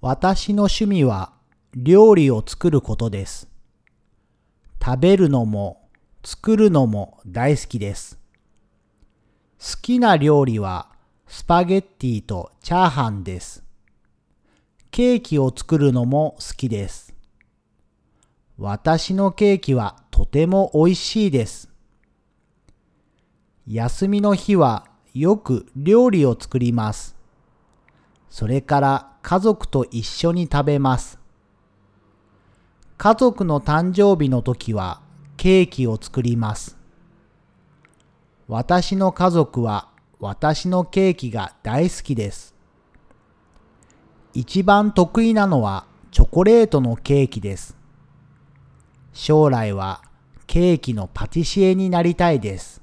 私の趣味は料理を作ることです。食べるのも作るのも大好きです。好きな料理はスパゲッティとチャーハンです。ケーキを作るのも好きです。私のケーキはとても美味しいです。休みの日はよく料理を作ります。それから家族と一緒に食べます。家族の誕生日の時はケーキを作ります。私の家族は私のケーキが大好きです。一番得意なのはチョコレートのケーキです。将来はケーキのパティシエになりたいです。